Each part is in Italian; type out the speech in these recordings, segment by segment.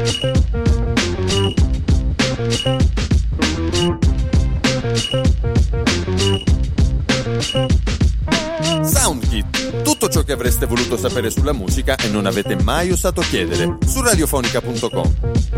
Soundkit, tutto ciò che avreste voluto sapere sulla musica e non avete mai osato chiedere, su radiofonica.com.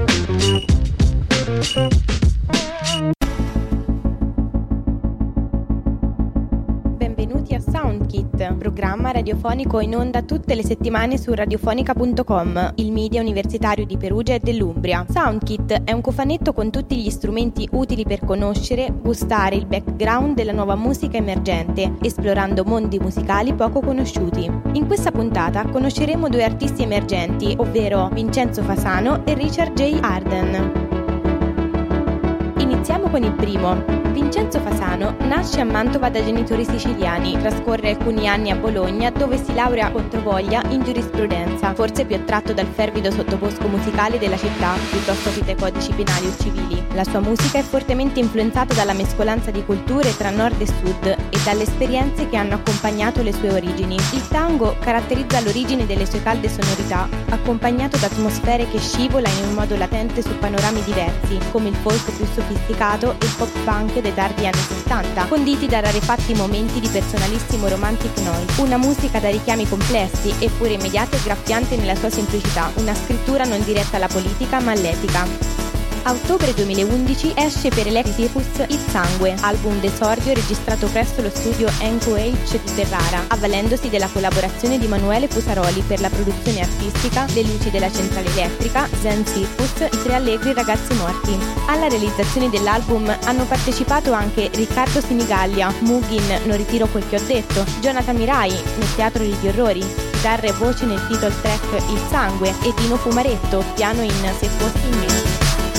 Benvenuti a Soundkit, programma radiofonico in onda tutte le settimane su radiofonica.com, il media universitario di Perugia e dell'Umbria. Soundkit è un cofanetto con tutti gli strumenti utili per conoscere, gustare il background della nuova musica emergente, esplorando mondi musicali poco conosciuti. In questa puntata conosceremo due artisti emergenti, ovvero Vincenzo Fasano e Richard J. Arden. Iniziamo con il primo. Vincenzo Fasano nasce a Mantova da genitori siciliani, trascorre alcuni anni a Bologna dove si laurea controvoglia in giurisprudenza, forse più attratto dal fervido sottobosco musicale della città piuttosto che dai codici penali o civili. La sua musica è fortemente influenzata dalla mescolanza di culture tra nord e sud e dalle esperienze che hanno accompagnato le sue origini. Il tango caratterizza l'origine delle sue calde sonorità, accompagnato da atmosfere che scivolano in un modo latente su panorami diversi, come il folk più sofisticato e il pop punk dei tardi anni 60, conditi da rarefatti momenti di personalissimo romantic noise. Una musica da richiami complessi, eppure immediata e graffiante nella sua semplicità, una scrittura non diretta alla politica ma all'etica. A ottobre 2011 esce per Electric Circus Il Sangue, album d'esordio registrato presso lo studio NQH di Ferrara, avvalendosi della collaborazione di Emanuele Fusaroli per la produzione artistica, le luci della centrale elettrica, Zen Circus, i tre allegri ragazzi morti. Alla realizzazione dell'album hanno partecipato anche Riccardo Sinigallia, Mugin, Non ritiro quel che ho detto, Jonathan Mirai, nel Teatro degli Orrori, chitarre e voci nel title track Il Sangue e Dino Fumaretto, piano in Se fossi in me.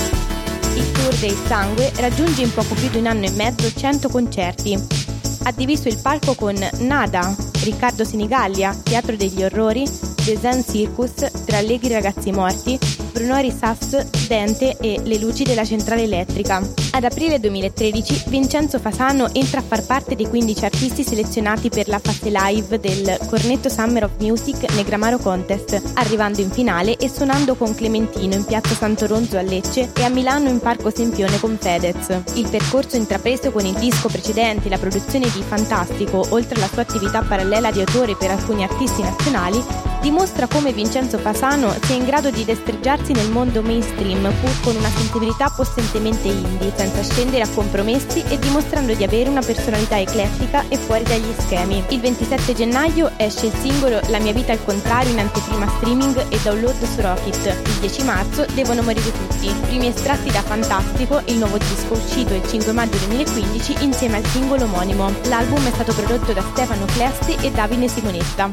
Il tour del Sangue raggiunge in poco più di un anno e mezzo 100 concerti. Ha diviso il palco con Nada, Riccardo Sinigallia, Teatro degli Orrori, The Zen Circus, Tre allegri ragazzi morti, Brunori Sass, Dente e Le luci della centrale elettrica. Ad aprile 2013 Vincenzo Fasano entra a far parte dei 15 artisti selezionati per la fase live del Cornetto Summer of Music Negramaro Contest, arrivando in finale e suonando con Clementino in piazza Santo Ronzo a Lecce e a Milano in Parco Sempione con Fedez. Il percorso intrapreso con il disco precedente e la produzione di Fantastico, oltre alla sua attività parallela di autore per alcuni artisti nazionali, dimostra come Vincenzo Fasano sia in grado di destreggiarsi nel mondo mainstream pur con una sensibilità possentemente indie, senza scendere a compromessi e dimostrando di avere una personalità eclettica e fuori dagli schemi. Il 27 gennaio esce il singolo La mia vita al contrario in anteprima streaming e download su Rocket. Il 10 marzo Devono morire tutti, primi estratti da Fantastico, il nuovo disco uscito il 5 maggio 2015 insieme al singolo omonimo. L'album è stato prodotto da Stefano Clesti e Davide Simonetta.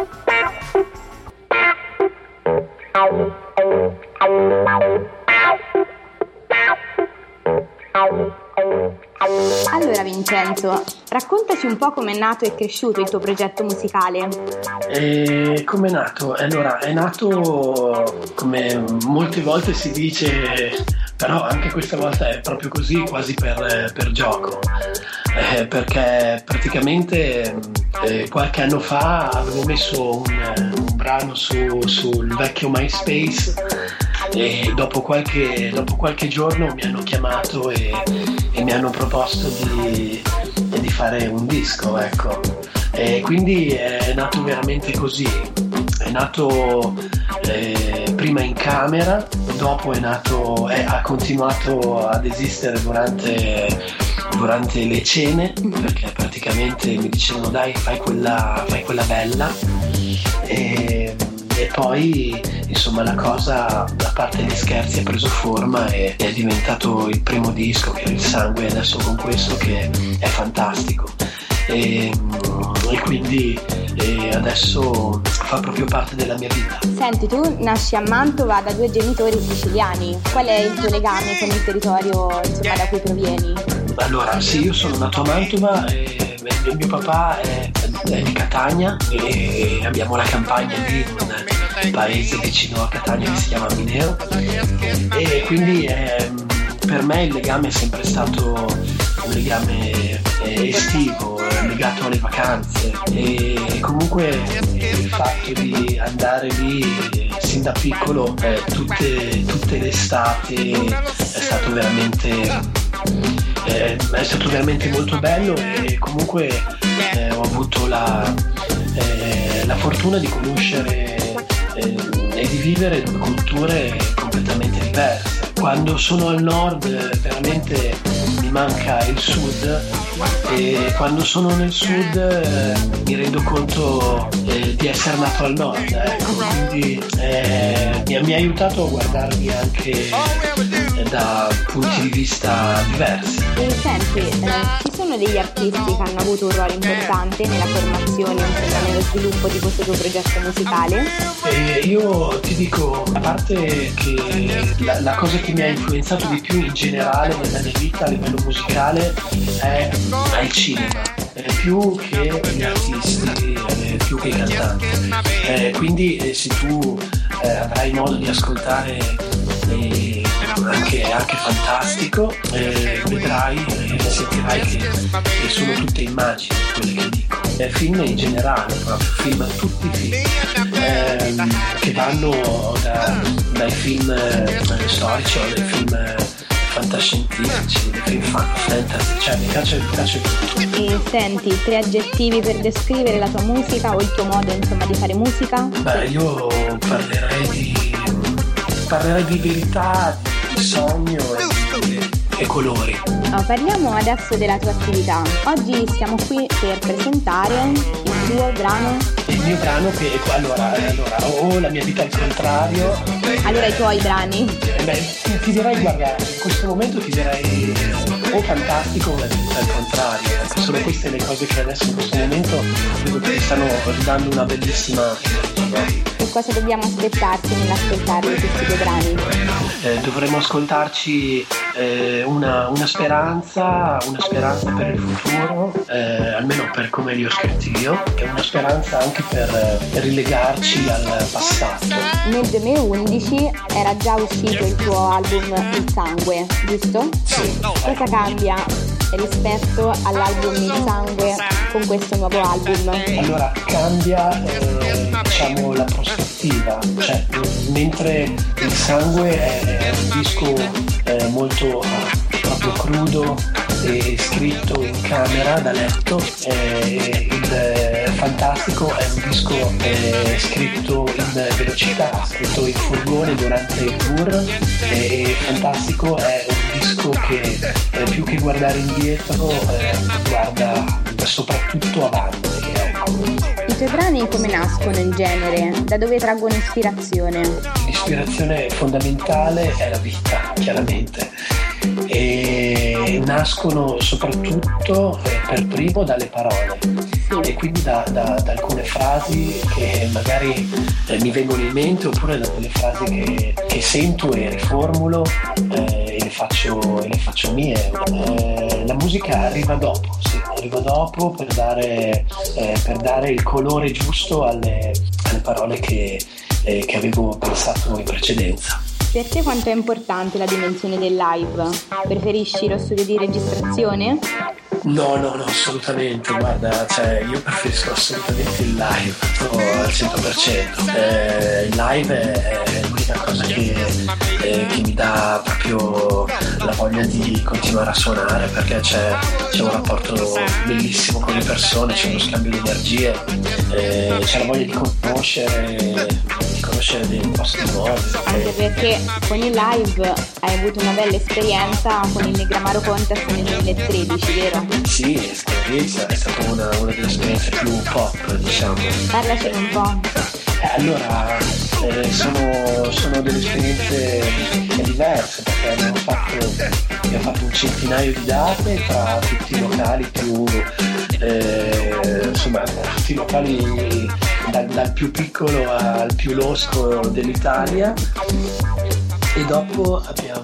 Allora Vincenzo, raccontaci un po' come è nato e cresciuto il tuo progetto musicale. Come è nato? Allora, è nato come molte volte si dice, però anche questa volta è proprio così, quasi per gioco, perché praticamente qualche anno fa avevo messo un brano sul vecchio MySpace e dopo qualche giorno mi hanno chiamato e mi hanno proposto di fare un disco, ecco. E quindi è nato veramente così. È nato prima in camera, dopo ha continuato ad esistere durante le cene, perché praticamente mi dicevano dai fai quella bella e poi insomma la cosa, a parte gli scherzi, ha preso forma e è diventato il primo disco che è Il Sangue, adesso con questo che è fantastico e quindi adesso fa proprio parte della mia vita. Senti, tu nasci a Mantova da due genitori siciliani, qual è il tuo legame con il territorio insomma da cui provieni? Allora sì, io sono nato a Mantova e mio papà è di Catania e abbiamo la campagna lì, un paese vicino a Catania che si chiama Mineo e quindi per me il legame è sempre stato un legame estivo, legato alle vacanze e comunque il fatto di andare lì sin da piccolo tutte le estati è stato veramente molto bello, e comunque ho avuto la fortuna di conoscere e di vivere due culture completamente diverse. Quando sono al nord veramente mi manca il sud, e quando sono nel sud mi rendo conto di essere nato al nord, ecco. Quindi mi ha aiutato a guardarmi anche da punti di vista diversi. E senti, ci sono degli artisti che hanno avuto un ruolo importante nella formazione e nello sviluppo di questo tuo progetto musicale? Io ti dico, a parte che la cosa che mi ha influenzato di più in generale nella mia vita a livello musicale è il cinema, più che gli artisti, più che i cantanti. Quindi se tu avrai modo di ascoltare anche Fantastico, vedrai e sentirai che sono tutte immagini quelle che dico. Film in generale, proprio tutti i film che vanno dai film storici o dai film fantascientifici, dai film fantasy, cioè mi piace tutto. E senti, 3 aggettivi per descrivere la tua musica o il tuo modo di fare musica? Beh, io parlerei di verità, di sogno e colori. Parliamo adesso della tua attività. Oggi siamo qui per presentare il tuo brano. Il mio brano che allora ho la mia vita al contrario. Allora i tuoi brani? Ti direi, guarda, in questo momento ti direi o Fantastico o la vita al contrario. Sono queste le cose che adesso in questo momento vedo che stanno dando una bellissima energia. E cosa dobbiamo aspettarci nell'ascoltare questi 2 brani? Dovremmo ascoltarci una speranza per il futuro, almeno per come li ho scritti io, e una speranza anche per rilegarci al passato. Nel 2011 era già uscito il tuo album Il Sangue, giusto? Sì. Cosa cambia rispetto all'album Il Sangue con questo nuovo album? Allora, cambia diciamo la prospettiva, cioè mentre Il Sangue è un disco molto proprio crudo e scritto in camera da letto, il Fantastico è un disco scritto in velocità, scritto in furgone durante il tour, e Fantastico è un disco che più che guardare indietro guarda soprattutto avanti, ecco. I tuoi brani come nascono in genere? Da dove traggono ispirazione? L'ispirazione fondamentale è la vita, chiaramente, e nascono soprattutto per primo dalle parole, e quindi da alcune frasi che magari mi vengono in mente, oppure da delle frasi che sento e riformulo e le faccio mie. La musica arriva dopo per dare il colore giusto alle parole che avevo pensato in precedenza. Per te quanto è importante la dimensione del live? Preferisci lo studio di registrazione? No, assolutamente, guarda, io preferisco assolutamente il live al 100%. Il live è l'unica cosa che mi dà proprio la voglia di continuare a suonare, perché c'è un rapporto bellissimo con le persone, c'è uno scambio di energie, c'è la voglia di conoscere dei posti nuovi. Anche perché con il live hai avuto una bella esperienza con il Negramaro Contest nel 2013, vero? Sì, è stata una delle esperienze più pop, diciamo. Parlacene un po'. Allora, sono delle esperienze diverse, perché abbiamo fatto un centinaio di date tra tutti i locali più tutti i locali dal più piccolo al più losco dell'Italia, e dopo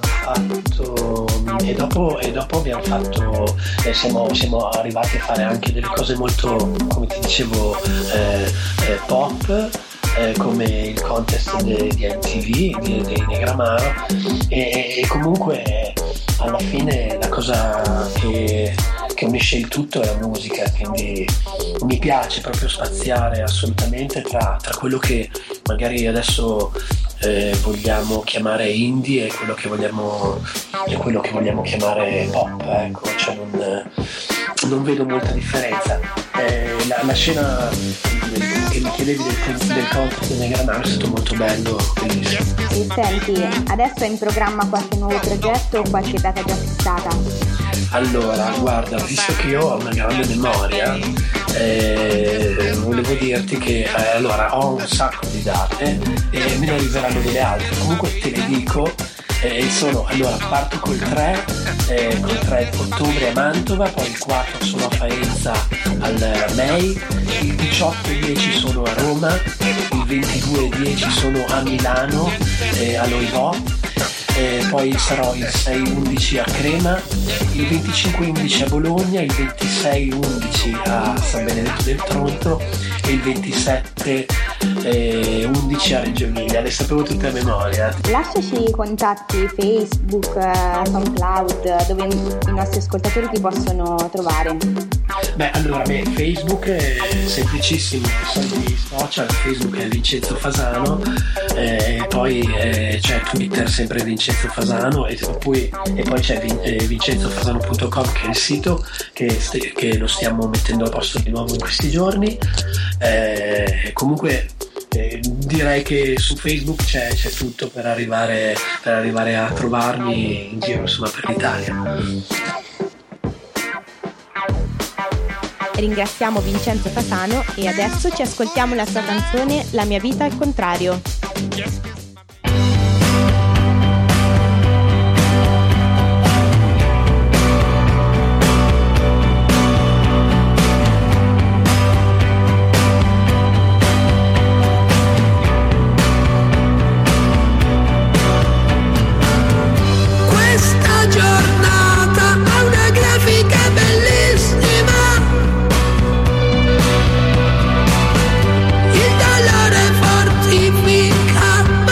siamo arrivati a fare anche delle cose molto, come ti dicevo, pop, come il contest di MTV dei Negramaro, e comunque alla fine la cosa che unisce il tutto è la musica, quindi mi piace proprio spaziare assolutamente tra quello che magari adesso vogliamo chiamare indie e quello che vogliamo chiamare pop, ecco, cioè non vedo molta differenza. La scena che mi chiedevi del contesto dei Granaro è stato molto bello, bellissimo. E senti, adesso è in programma qualche nuovo progetto o qualche data già fissata? Allora, guarda, visto che io ho una grande memoria, volevo dirti che allora ho un sacco di date e me ne arriveranno delle altre, comunque te le dico. Allora parto col 3 ottobre a Mantova, poi il 4 sono a Faenza al MEI, il 18 e 10 sono a Roma, il 22 e 10 sono a Milano all'Oivò, poi sarò il 6-11 a Crema, il 25-11 a Bologna, il 26-11 a San Benedetto del Tronto e il 27-11 a Reggio Emilia. Le sapevo tutte a memoria. Lasciaci i contatti Facebook, SoundCloud, dove i nostri ascoltatori ti possono trovare. Facebook è semplicissimo, sono i social, Facebook è Vincenzo Fasano, e poi c'è Twitter sempre Vincenzo Fasano e poi c'è vincenzofasano.com, che è il sito che lo stiamo mettendo a posto di nuovo in questi giorni. Comunque direi che su Facebook c'è tutto per arrivare a trovarmi in giro, insomma, per l'Italia. Ringraziamo Vincenzo Fasano e adesso ci ascoltiamo la sua canzone La mia vita al contrario. Questa giornata ha una grafica bellissima. Il dolore fortifica.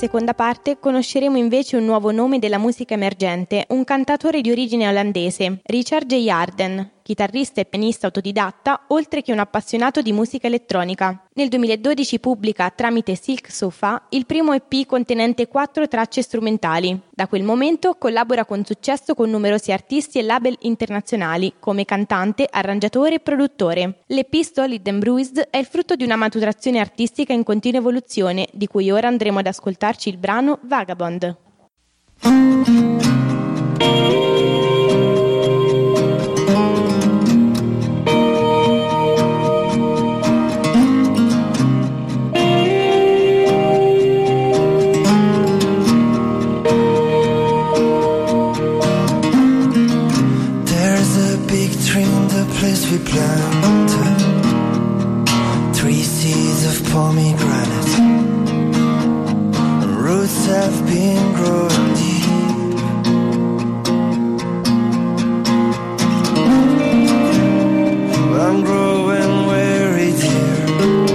seconda parte conosceremo invece un nuovo nome della musica emergente, un cantautore di origine olandese, Richard J. Arden, chitarrista e pianista autodidatta, oltre che un appassionato di musica elettronica. Nel 2012 pubblica tramite Silk Sofa il primo EP contenente 4 tracce strumentali. Da quel momento collabora con successo con numerosi artisti e label internazionali come cantante, arrangiatore e produttore. L'EP Solid and Bruised è il frutto di una maturazione artistica in continua evoluzione, di cui ora andremo ad ascoltarci il brano Vagabond. We planted 3 seeds of pomegranate. Roots have been growing deep. I'm growing weary, dear,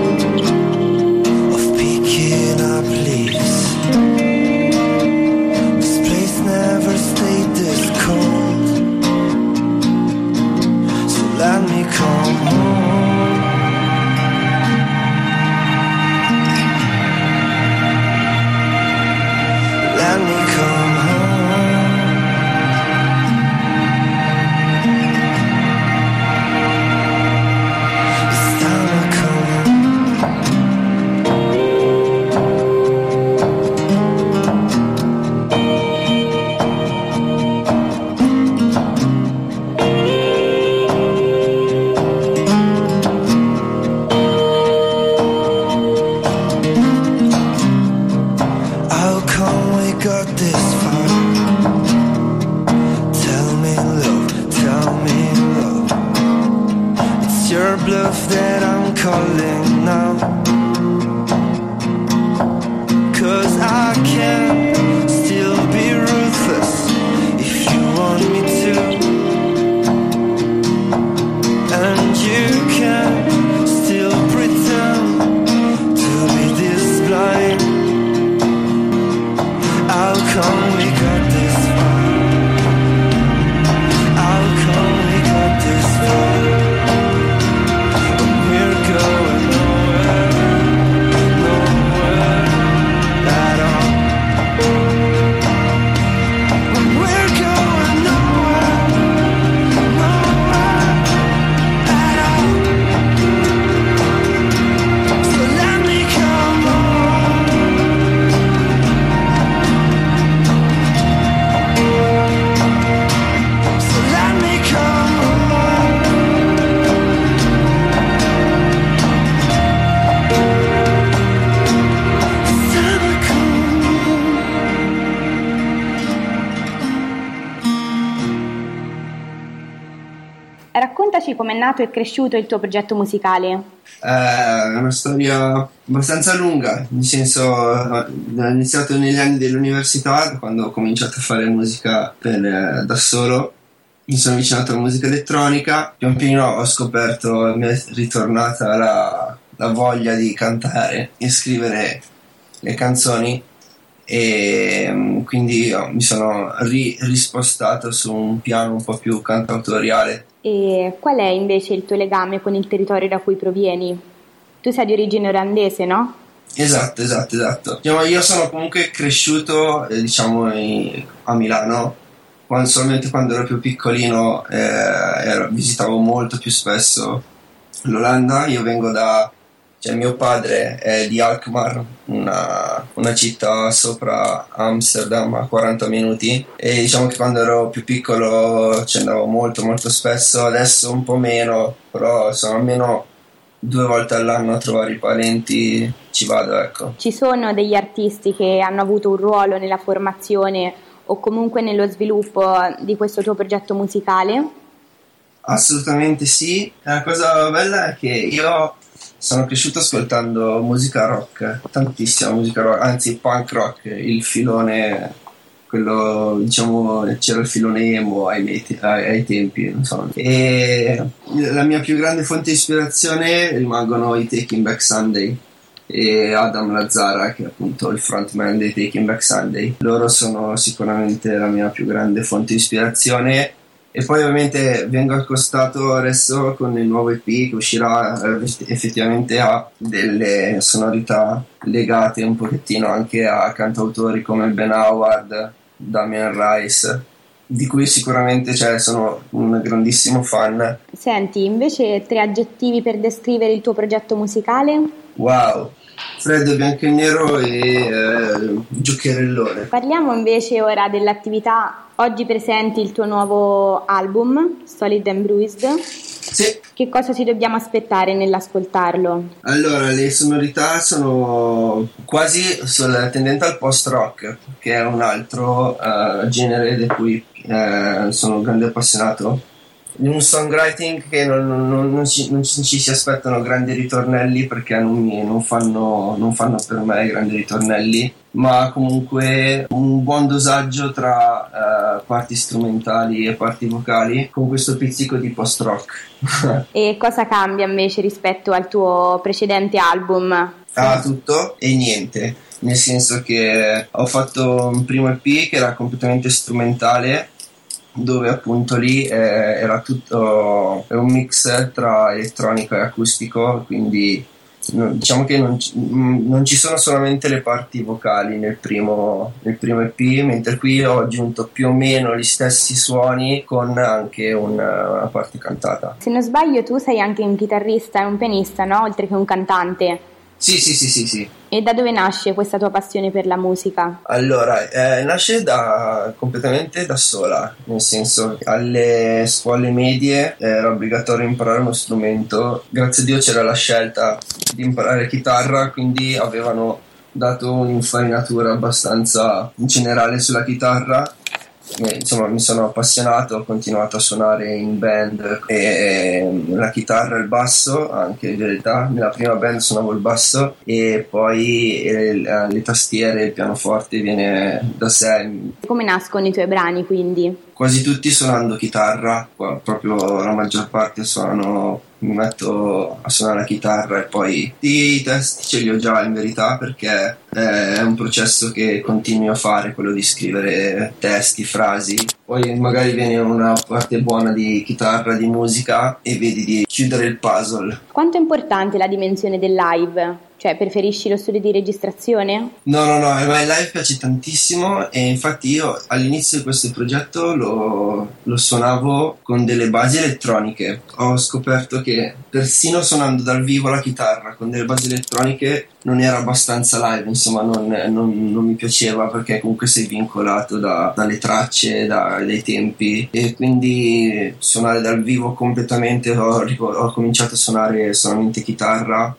of picking up leaves. This place never stayed this cold. Let me come home. Let me come home. It's time to come that I'm calling now, 'cause I can still be ruthless if you want me to, and you can still pretend to be this blind. How come we got this far? How come we got this far? Raccontaci com'è nato e cresciuto il tuo progetto musicale. È una storia abbastanza lunga, nel senso ho iniziato negli anni dell'università, quando ho cominciato a fare musica da solo. Mi sono avvicinato alla musica elettronica, pian piano ho scoperto, mi è ritornata la voglia di cantare e scrivere le canzoni, e quindi mi sono rispostato su un piano un po' più cantautoriale. E qual è invece il tuo legame con il territorio da cui provieni? Tu sei di origine olandese, no? Esatto. Io sono comunque cresciuto, a Milano. Solamente quando ero più piccolino visitavo molto più spesso l'Olanda. Io vengo mio padre è di Alkmaar, una città sopra Amsterdam a 40 minuti, e diciamo che quando ero più piccolo ci andavo molto molto spesso. Adesso un po' meno, però sono almeno 2 volte all'anno a trovare i parenti, ci vado, ecco. Ci sono degli artisti che hanno avuto un ruolo nella formazione o comunque nello sviluppo di questo tuo progetto musicale? Assolutamente sì. La cosa bella è che io sono cresciuto ascoltando musica rock, tantissima musica rock, anzi punk rock, il filone, quello, c'era il filone emo ai tempi, non so. E la mia più grande fonte di ispirazione rimangono i Taking Back Sunday, e Adam Lazzara, che è appunto il frontman dei Taking Back Sunday. Loro sono sicuramente la mia più grande fonte di ispirazione. E poi ovviamente vengo accostato adesso con il nuovo EP che uscirà, effettivamente ha delle sonorità legate un pochettino anche a cantautori come Ben Howard, Damien Rice, di cui sicuramente sono un grandissimo fan. Senti, invece 3 aggettivi per descrivere il tuo progetto musicale? Wow, freddo, bianco e nero e giocherellone. Parliamo invece ora dell'attività. Oggi presenti il tuo nuovo album, Solid and Bruised. Sì. Che cosa ci dobbiamo aspettare nell'ascoltarlo? Allora, le sonorità sono quasi tendenti al post-rock, che è un altro genere di cui sono un grande appassionato. In un songwriting che non ci si aspettano grandi ritornelli, perché non fanno per me grandi ritornelli, ma comunque un buon dosaggio tra parti strumentali e parti vocali, con questo pizzico di post-rock. E cosa cambia invece rispetto al tuo precedente album? Tutto e niente, nel senso che ho fatto un primo EP che era completamente strumentale, dove appunto lì era tutto un mix tra elettronico e acustico, quindi diciamo che non ci sono solamente le parti vocali nel primo EP, mentre qui ho aggiunto più o meno gli stessi suoni con anche una parte cantata. Se non sbaglio tu sei anche un chitarrista e un pianista, no? Oltre che un cantante. Sì. E da dove nasce questa tua passione per la musica? Allora, nasce completamente da sola, nel senso, alle scuole medie era obbligatorio imparare uno strumento. Grazie a Dio c'era la scelta di imparare chitarra, quindi avevano dato un'infarinatura abbastanza generale sulla chitarra. Insomma, mi sono appassionato, ho continuato a suonare in band e la chitarra e il basso, anche in verità nella prima band suonavo il basso, e poi le tastiere e il pianoforte viene da sé. Come nascono i tuoi brani, quindi? Quasi tutti suonando chitarra, proprio la maggior parte mi metto a suonare la chitarra, e poi i testi ce li ho già in verità, perché è un processo che continui a fare, quello di scrivere testi, frasi, poi magari viene una parte buona di chitarra, di musica, e vedi di chiudere il puzzle. Quanto è importante la dimensione del live? Cioè, preferisci lo studio di registrazione? No, a me il live piace tantissimo, e infatti io all'inizio di questo progetto lo suonavo con delle basi elettroniche. Ho scoperto che persino suonando dal vivo la chitarra con delle basi elettroniche non era abbastanza live, insomma non mi piaceva, perché comunque sei vincolato dalle tracce, dai tempi, e quindi suonare dal vivo completamente. Ho cominciato a suonare solamente chitarra,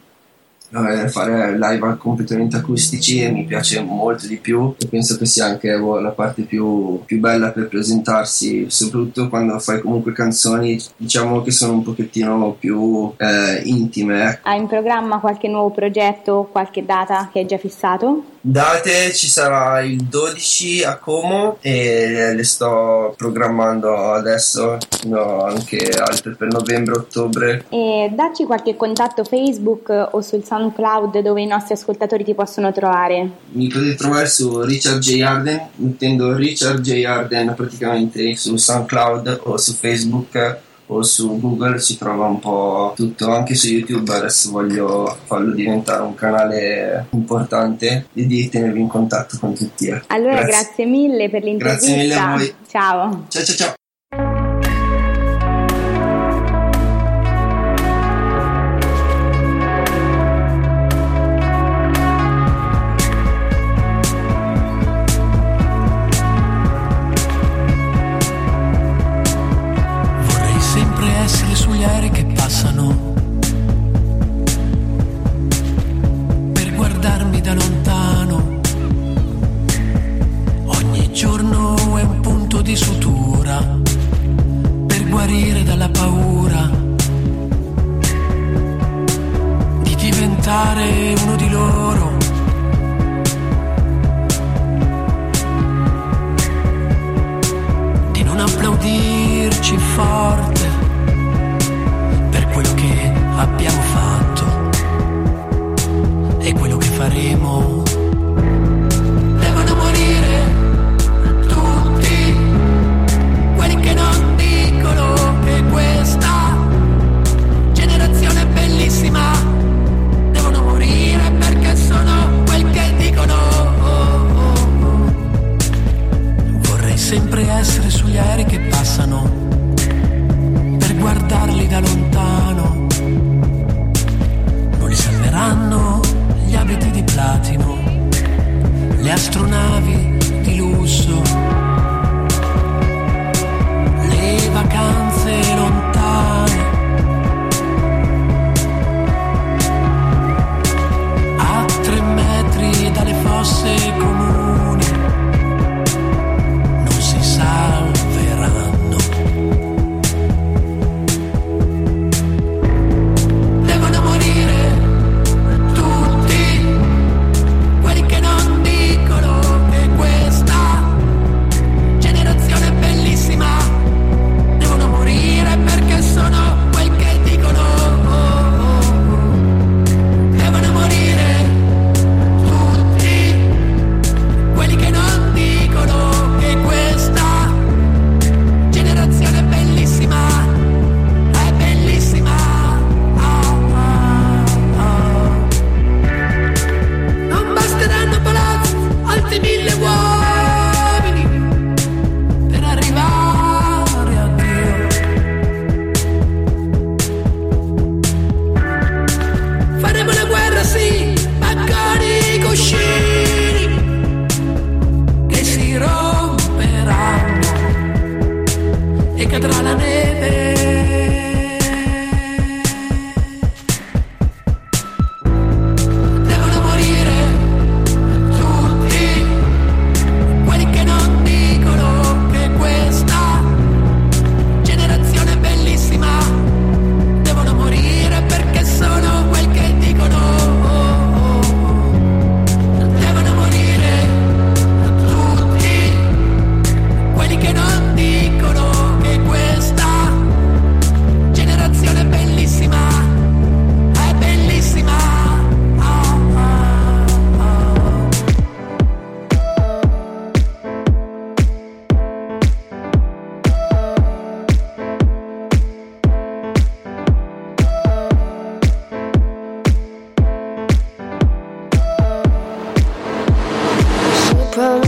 fare live completamente acustici, e mi piace molto di più, e penso che sia anche la parte più bella per presentarsi, soprattutto quando fai comunque canzoni, diciamo, che sono un pochettino più intime. Hai in programma qualche nuovo progetto, qualche data che hai già fissato? Date, ci sarà il 12 a Como, e le sto programmando adesso, anche altre per novembre-ottobre. E dacci qualche contatto Facebook o sul SoundCloud dove i nostri ascoltatori ti possono trovare. Mi potete trovare su Richard J. Arden, mettendo Richard J. Arden praticamente su SoundCloud o su Facebook o su Google, si trova un po' tutto. Anche su YouTube adesso voglio farlo diventare un canale importante e di tenervi in contatto con tutti. Allora grazie mille per l'intervista. Grazie mille a voi. Ciao. Ciao. Uno di loro, di non applaudirci forte per quello che abbiamo fatto e quello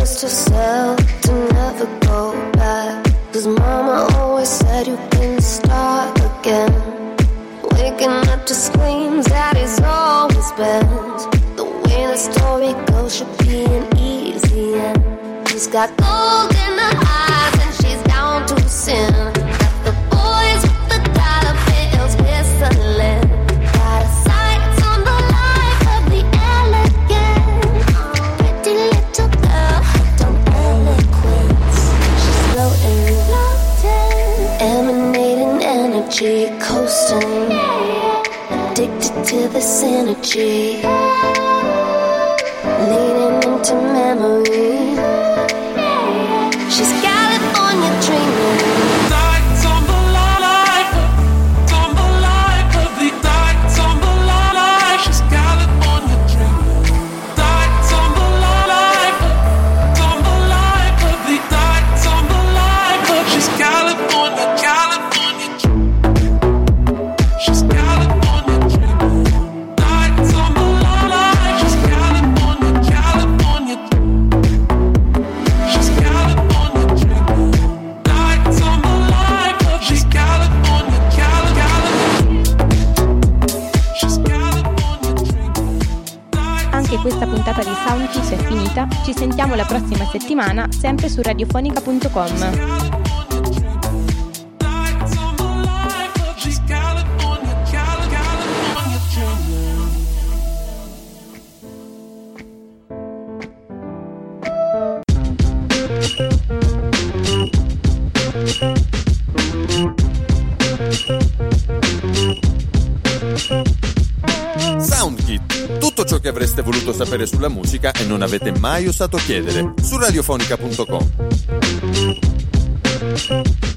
promised yourself to never go back. 'Cause mama always said you can start again. Waking up to screams, daddy's always bent. The way the story goes should be an easy end. She's got gold in her eyes and she's down to sin. Got the boys with the dollar bills whistling. Got a sight on the life of the elegant. Pretty little girl, don't eloquence. She's floating, emanating energy, coasting. Addicted to this energy, leaning into memory. She's California dreaming. Lights on the life of the lights on the life. She's California dreaming. Lights on the life of the lights on the life of. She's California, California dreaming. She's California dreaming. Lights on the life. She's California, California dreaming. She's California dreaming. Lights on the life of. She's California, California. She's California dreaming. Anche questa puntata di Soundkiss è finita. Ci sentiamo la prossima settimana, sempre su radiofonica.com. She's California, California dreaming. Soundkit, tutto ciò che avreste voluto sapere sulla musica e non avete mai osato chiedere, su radiofonica.com.